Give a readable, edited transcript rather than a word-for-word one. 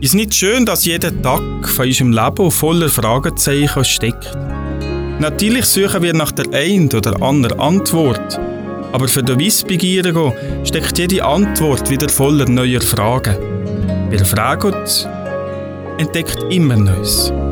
Ist nicht schön, dass jeder Tag von unserem Leben voller Fragezeichen steckt? Natürlich suchen wir nach der einen oder anderen Antwort, aber für den Wissbegierigen steckt jede Antwort wieder voller neuer Fragen. Wer fragt, entdeckt immer Neues.